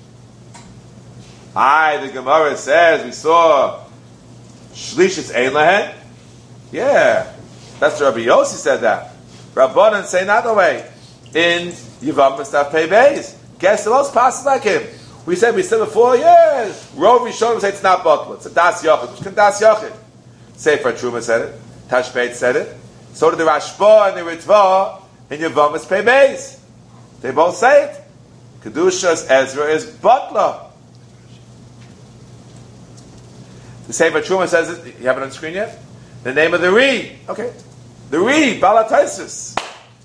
Aye, the Gemara says, we saw Shlishis Ein Lahen. Yeah, that's Rabbi Yossi said that. Rabbanan say not the way. In Yivam Mustaf Pei Beis. Guess the most passes like him. We said, we said before, yes. Rov Rishonim say it's not butler. It's a Das Yochid. Which can Das Yochid? Sefer Truma said it. Tashbeit said it. So did the Rashba and the Ritva in Yivam Mustaf Pei Beis. They both say it. Kedusha's Ezra is butler. The Sefer Truma says it. You have it on screen yet? The name of the Ri. Okay. The Ri, Balataisis.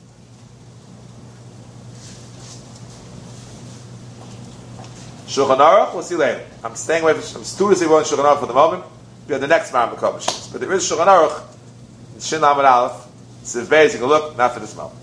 Shulchan Aruch, we'll see later. I'm staying away from studiously going Shulchan Aruch for the moment. We have the next Maram B'Kovashis. But there is Shulchan Aruch, Shin Lamed Aleph, Siv Beis, you can look, not for this moment.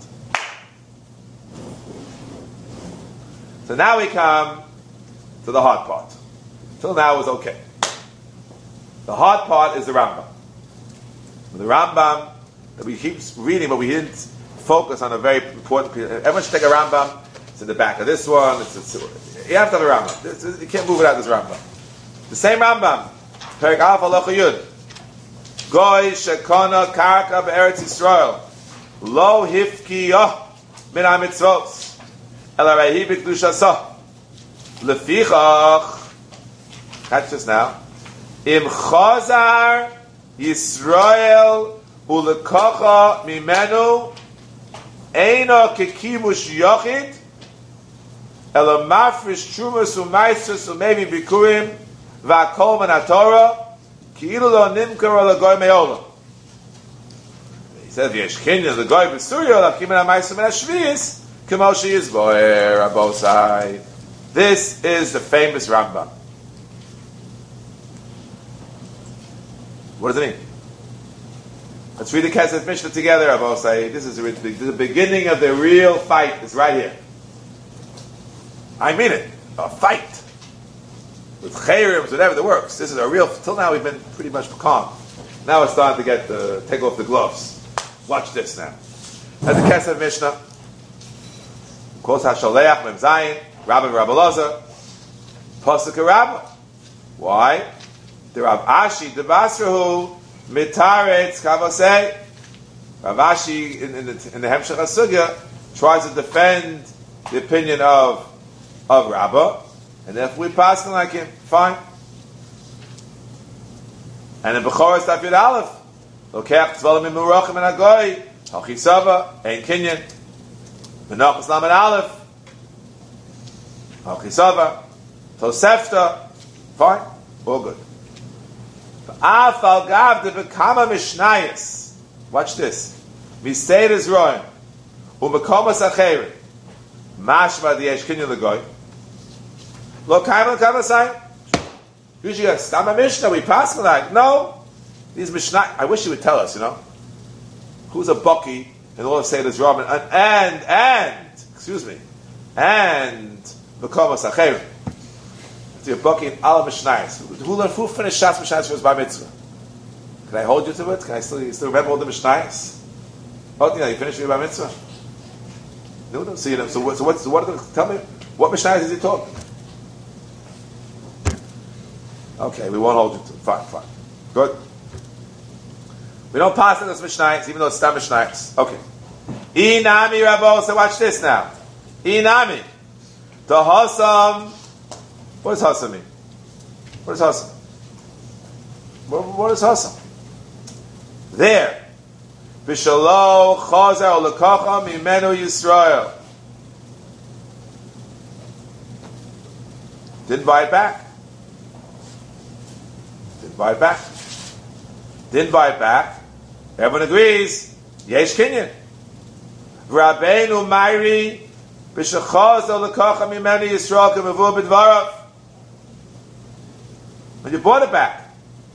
So now we come to the hard part. Till now it was okay. The hard part is the Rambam. The Rambam that we keep reading, but we didn't focus on a very important piece. Everyone should take a Rambam. It's in the back of this one. It's, it's, you have to have a Rambam. This, this, you can't move it out of this Rambam. The same Rambam. Perek Aleph Halacha Yud. Goy shekona karka be'eretz Yisrael. Lo hifkiyah min ha-mitzvos. El harehi b'kedushaso. Lefichach. Catch this now. Im chazar Yisrael ulekocha mimenu eino kekimush yochid ela mafrish trumas u'maisers u'mevim bikurim v'akol min haTorah ki'ilu lo nimkar ala goy me'olam. He said v'yesh kinyan the goy b'surya lakim min ha'maiser min ha'shvius k'mo she'yizboer abosai. This is the famous Rambam. What does it mean? Let's read the Kesef Mishnah together, Abosai. This is the, the beginning of the real fight. It's right here. I mean it. A fight. With chayrims, whatever that works. This is a real... Till now we've been pretty much calm. Now it's starting to get the... Take off the gloves. Watch this now. That's the Kesef Mishnah. Kos HaShaleach Mem Zayin. Rabbi Rabbi Lazar. Pasuk Rabbi. Why? The Rav Ashi, the Basrahu, Mitaretz, Kavasei. Rav Ashi, in, in the, in the Hemshech HaSugya, tries to defend the opinion of, of Rabbah. And if we pass him like him, fine. And in Bechoros Tafid Aleph, Lokech Tzvalim Imurachim and Agoy, Hachisava, Ein Kinyan, Menachos Lamed Aleph, Hachisava, Tosefta, fine, all good. Afal gav de bekama mishnayis. Watch this. Mistayed is roin. Umekomas acherim. Mashma di yesh kinyan legoy. Lo kaimel kamasai. Usually a stama mishnah we pass like no. These mishnah. I wish you would tell us. You know, who's a bucky and all of Seder's Roman and and and excuse me and bekomas acherim. You're bucking all Mishnayos. Who learned? Who finished Shas Mishnayos for his Bar Mitzvah? Can I hold you to it? Can I still, you still remember all the Mishnayos? Oh, yeah, you finished your Bar Mitzvah. No, no. So you know. So what? So what? So what? Are the, tell me what Mishnayos is he talking? Okay, we won't hold you to it. Fine, fine, good. We don't pass in those Mishnayos, even though it's Stam Mishnayos. Okay. Inami Rabbo. So watch this now. Inami. The Hasam. What does Hasam mean? What does Hasam? What, what is Hasam? There. Bishalo Chazer Olekacha Mimenu Yisrael. Didn't buy it back. Didn't buy it back. Didn't buy it back. Everyone agrees. Yesh Kinyan. Rabbeinu Mairi B'shachaz Olekacha Mimenu Yisrael K'mevu B'dvarav. When you bought it back.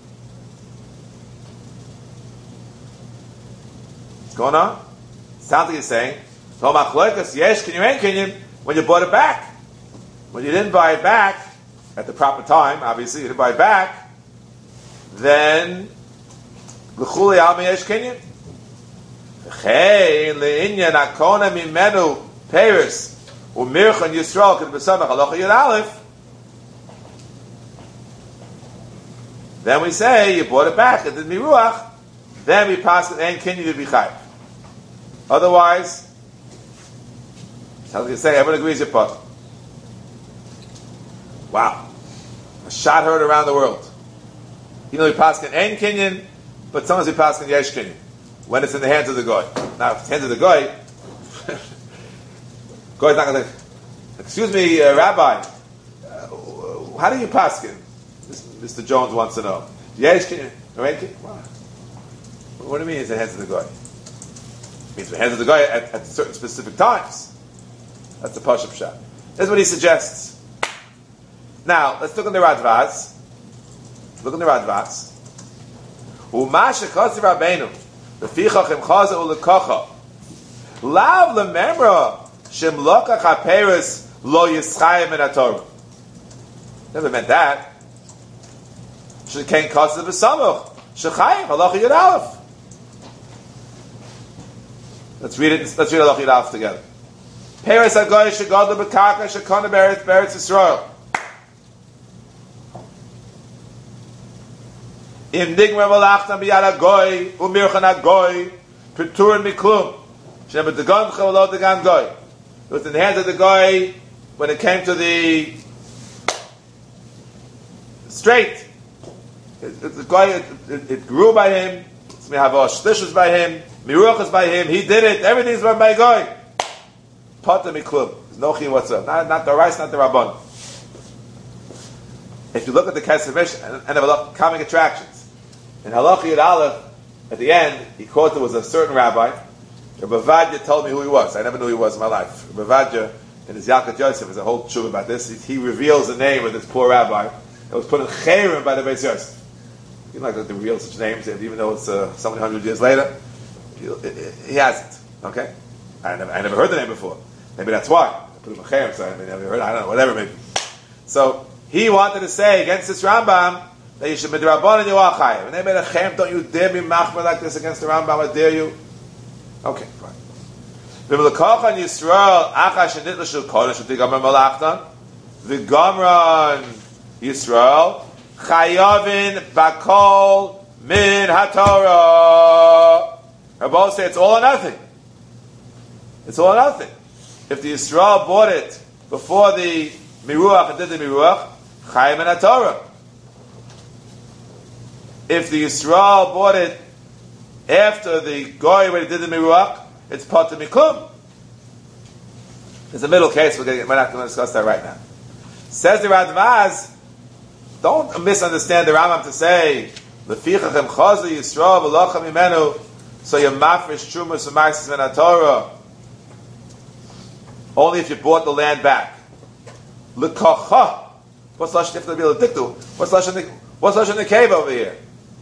What's going on? Sounds like you're saying, Yesh Kinyan, Kinyan, when you bought it back. When you didn't buy it back at the proper time, obviously you didn't buy it back, then l'chuli al meyesh kinyan. V'chein le'inyan akona mimenu peiris u'mirchan Yisrael k'd'besamach halacha yud aleph. Then we say you bought it back at the miruach. Then we pass it and kinyan to be chayv. Otherwise, how do you say? Everyone agrees you're part. Wow. A shot heard around the world. You know, we pass in Ein Kinyan, but sometimes we pass in Yesh Kinyan, when it's in the hands of the Goy. Now, if it's in the hands of the Goy, Goy's not going to, excuse me, uh, Rabbi, uh, how do you pass in? Mister Jones wants to know. Yesh Kinyan, or Ein Kinyan? Wow. What do you mean it's in the hands of the Goy? It means in the hands of the Goy at, at certain specific times. That's the Pashup shot. That's what he suggests. Now, let's look in the Radvaz. Look in the Radvaz. Umasha Chazi Rabbeinu Lefichachem Chaza Ulekacha Lav Lememra Shem Lokach HaPeres Lo Yischayim in HaTorah. Never meant that. Shekain Chaza B'Samach Shechayim Halacha Yud Aleph. Let's read it. Let's read Halacha Yud Aleph together. Peres Hagoy Shegadol B'Karka Shekona Beretz Beretz Yisrael. Im Nigma Malachtam B'Yad HaGoy U'Mirchan HaGoy Peturin Miklum Shem B'Degon Chavalot Degan Goy. It was in the hands of the Goy when it came to the straight. It, it, the Goy, it, it, it grew by him. Shlish was by him. Miruach was by him. He did it. Everything's by my Goy. Potter Miklum. There's no chiyuv whatsoever. Not, not the rice, not the Rabban. If you look at the Kesef Mishnah and, and have a look, comic attractions. In Halacha Yud Aleph, at the end, he quoted there was a certain rabbi. Rabbi Vadya told me who he was. I never knew who he was in my life. Rabbi Vadya, in his Yalkut Yosef, there's a whole tshuva about this. He, he reveals the name of this poor rabbi that was put in Cherem by the Beis Yosef. You don't like to reveal such names, even though it's uh, so many hundred years later. He, he hasn't. Okay? I never, I never heard the name before. Maybe that's why. I put him in Cherem, so I never heard. I don't know, whatever, maybe. So, he wanted to say against this Rambam that you should be the Rabban and you are chayav. And they made a chem, don't you dare be machmer like this against the Rambam, I dare you. Okay, fine. V'melekachan Yisrael, achash and nitla kodesh, v'tigamran malachtan, v'gamran Yisrael, chayavin bakol min haTorah. Rabbi say it's all or nothing. It's all or nothing. If the Yisrael bought it before the Miruach and did the Miruach, Chayim and HaTorah. If the Yisrael bought it after the Goy when he did the Miruach, it's Potter Miklum. There's a middle case, we're, getting, we're not going to discuss that right now. Says the Radvaz, don't misunderstand the Rambam to say, Lefichachem Chazu Yisrael v'locha mimenu, so you mafresh Trumas v'maisis min HaTorah, only if you bought the land back. L'kacha. What's lashon if to be l'diktu? What's lashon? What's lashon the cave over here?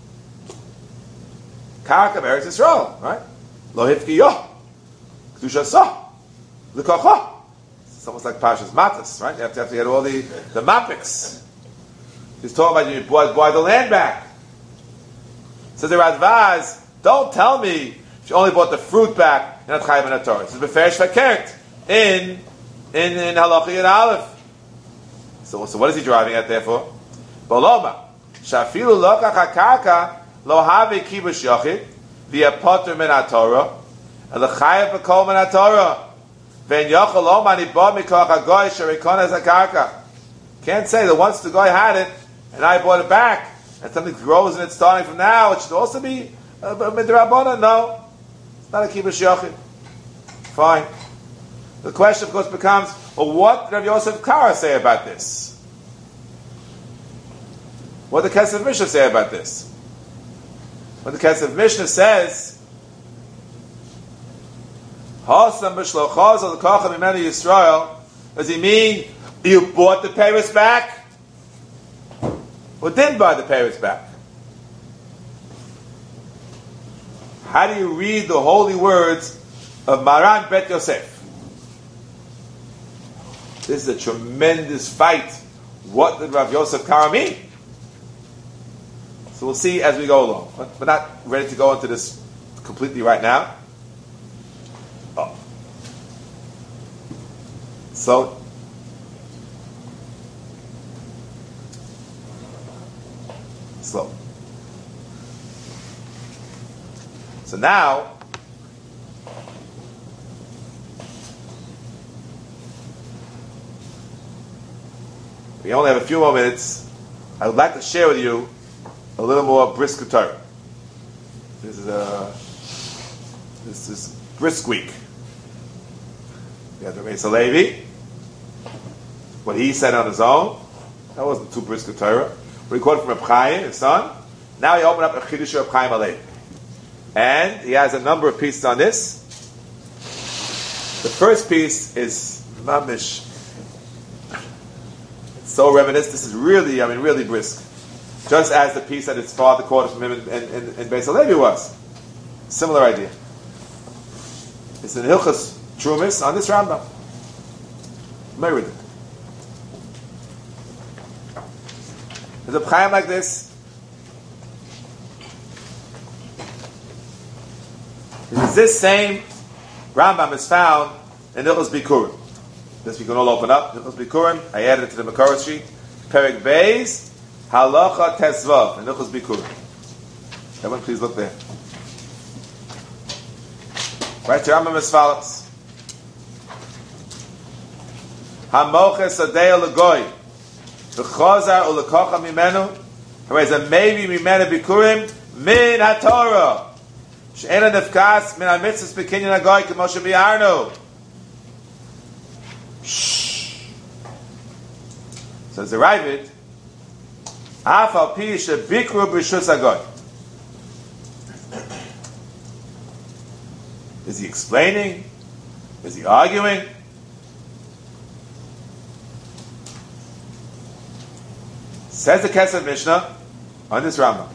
Karka Eretz Yisrael, right? Lo hifki yo. Kedusha sa. L'kacha. It's almost like Pashas Matas, right? You have to have to get all the the mapics. He's talking about you buy, buy the land back. Says the Radvaz, don't tell me if you only bought the fruit back and not chayav in HaTorah. This is beferish fakert in in in Halacha Yud Aleph. So, so what is he driving at there for? Boloma. Shafilu lokach hakarka lo have kibush yachid via potter min haTorah And the chayav b'kol min haTorah. Ve'en yochel lo mani ba mikoch hagoy sherikon as hakarka. Can't say that once the guy had it and I bought it back and something grows in it starting from now, it should also be a midrabana. No, it's not a kibush yochid. Fine. The question, of course, becomes: well, what did Rav Yosef Kara say about this? What did the Kesef Mishnah say about this? When the Kesef Mishnah says, "Hasam b'shlochaz al kachem imenu Yisrael," does he mean you bought the Paris back, or didn't buy the Paris back? How do you read the holy words of Maran Bet Yosef? This is a tremendous fight. What did Rav Yosef Kara mean? So we'll see as we go along. We're not ready to go into this completely right now. Oh. So, slow. So now, we only have a few more minutes. I would like to share with you a little more brisk Torah. This is a this is brisk week. We had the Reis Halevi, what he said on his own. That wasn't too brisk Torah. We quoted from Reb Chaim, his son. Now he opened up a Chiddush of Reb Chaim Halevi, and he has a number of pieces on this. The first piece is mamish. It's so reminiscent. This is really, I mean, really brisk. Just as the piece that his father quoted from him in, in, in, in Beis Halevi was. Similar idea. It's in Hilchas Trumis on this Rambam. May read it. There's a Chaim like this. Is this same Rambam is found in Hilchas Bikurim. This we can all open up. Hilchas Bikurim. I added it to the Makorah sheet. Perek Beis. Halacha Tesvav and Hilchos Bikurim. Everyone, please look there. Right to Rambam as follows: Hamoches Adei Legoy, v'Chazar Ulekacha Mimenu, whereas a maybe Mimenu Bikurim Min HaTorah, she'ena nefkas Min HaMitzvos B'Kinyan Hagoy K'Moshe Bi'arnu. Says the Ravid. Afal pi shebikru b'rishus hagoy. Is he explaining? Is he arguing? Says the Kesef Mishnah on this Rambam.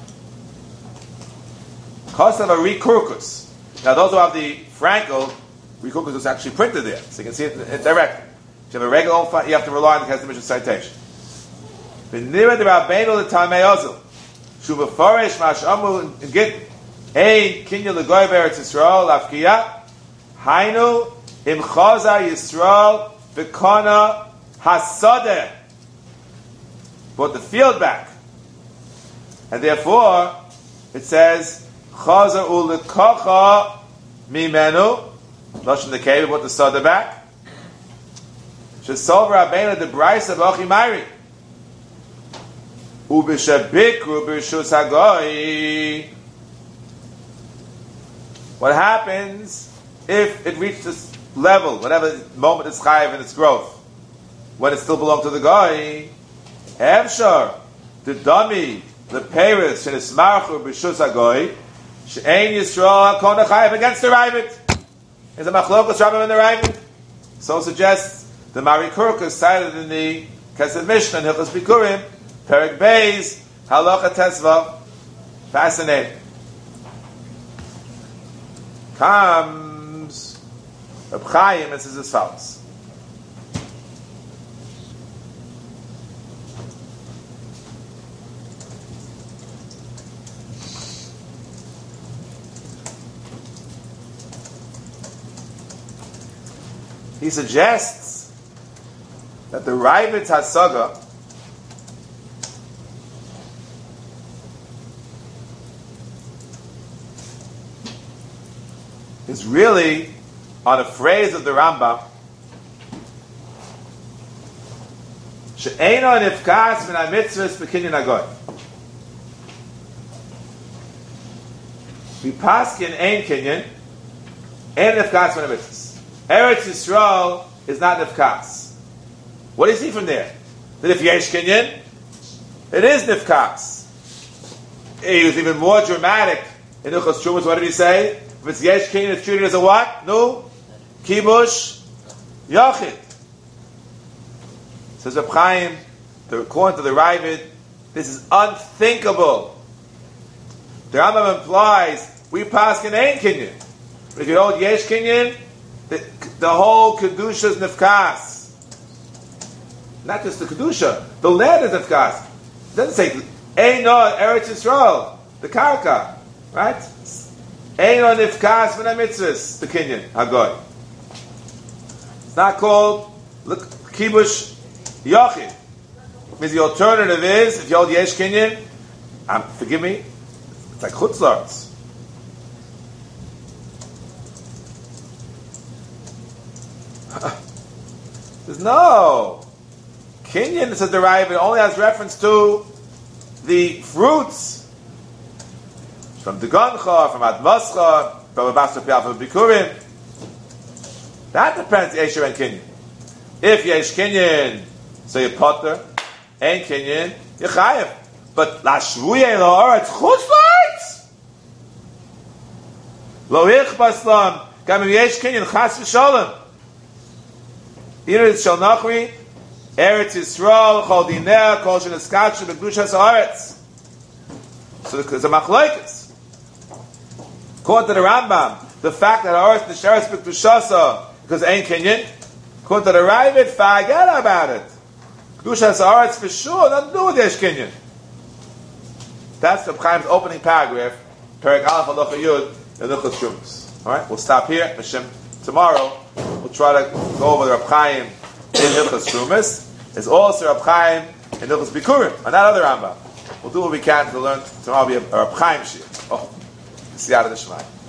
Kosav a rikurkus. Now those who have the Frankel, rikurkus is actually printed there, so you can see it directly. If you have a regular, you have to rely on the Kesef Mishnah citation. V'nira de Rabbeinu l'tamei ozel, shu b'foresh ma'ashamu in git ein kinya l'goy b'eretz Yisrael l'afkiya, hainu im chaza Yisrael v'kona hasadeh, brought the field back, and therefore it says chaza u'lekacha mimenu, lashon the cave, brought the sadeh back. Shesov Rabbeinu de Braysa b'ochi mayri. What happens if it reached this level, whatever moment it's chayiv in its growth, when it still belongs to the guy? Evshar, the dummy, the Paris, and Ismarchu b'shus hagoy, she'ein Yisrael hakona chayiv against the Ravid. Is a machlokas Rambam in the Ravid? So suggests the Mari Kurkus cited in the Kesef Mishnah and Hilchos Bikurim. Perek Beis, Halacha Tesvav. Fascinating. Comes Reb Chaim and says as follows. He suggests that the Ravid's Hasaga is really on a phrase of the Rambam. She'eino nifkas min ha-mitzvahs b'kinyan hagoy. We paskin ein kinyan, and nifkas min ha-mitzvahs. Eretz Yisrael is not nifkas. What do you see from there? That if yesh kinyan, it is nifkas. He was even more dramatic in Ilchos Trumas. What did he say? If it's yesh kinyan, it's treated as a what? No, kibush yachid. Says Reb Chaim, according to the Ravid, this is unthinkable. The Rambam implies we pass in ein kinyan. But if you hold yesh kinyan, the, the whole kedusha is nefkas. Not just the kedusha, the land is nefkas. It doesn't say ein no Eretz Yisrael, the karka, right? Ein no nefkas min ha-mitzvahs, the kinyan hagoy. It's not called look kibush yachid. Means the alternative is if you hold yesh kinyan, um, forgive me, it's like chutzlarts. There's no kinyan. It's a derived. It only has reference to the fruits from Degoncha, from Admascha, from Abasar Piaf, from Bikurim. That depends. Yesher and kinyan. If yesh kinyan, so you potter, and kinyan, you chayev. But la shvuye lo it's chutzlarts. Lo ichbas lam gam yesh kinyan chas v'sholem. Here is Shal Nachri, Eretz Yisrael, Chol Dineh, Kol Sheneskatshu, B'Kedushas Haaretz. So there's a machlokes. According to the Rambam, the fact that Haaretz Nisharetz B'Kedushasa, because ain't Kenyan, according to the Ravid, forget about it. Kedushas Haaretz for sure, nothing to do with Yesh Kenyan. That's the Chaim's opening paragraph, Perek Aleph Halacha Yud, in Ilchos Trumas. All right, we'll stop here. Hashem. Tomorrow, we'll try to go over the Reb Chaim in Ilchos Trumas. There's also Reb Chaim in Ilchos Bikurim, and that other Rambam. We'll do what we can to learn. Tomorrow will be a Reb Chaim Shir. Oh, see out of the Shemai.